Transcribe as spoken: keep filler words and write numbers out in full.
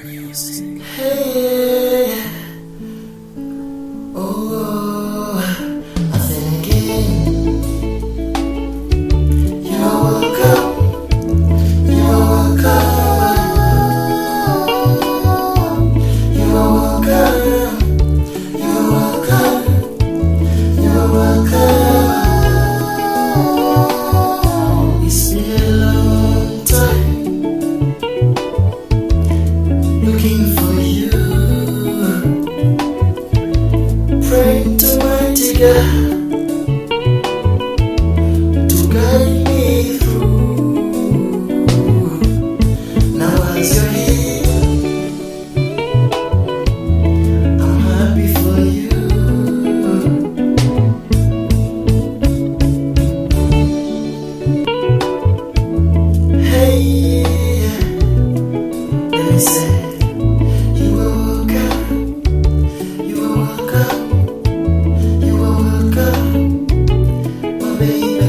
music. Hey, oh, I think again. You're welcome. You're welcome. You're welcome. You're welcome. You're welcome. It's been a long time looking for you, praying to mighty God to guide me through. Now as you're here, I'm happy for you. Hey, let me say, you are welcome, you are welcome, you are welcome, my baby.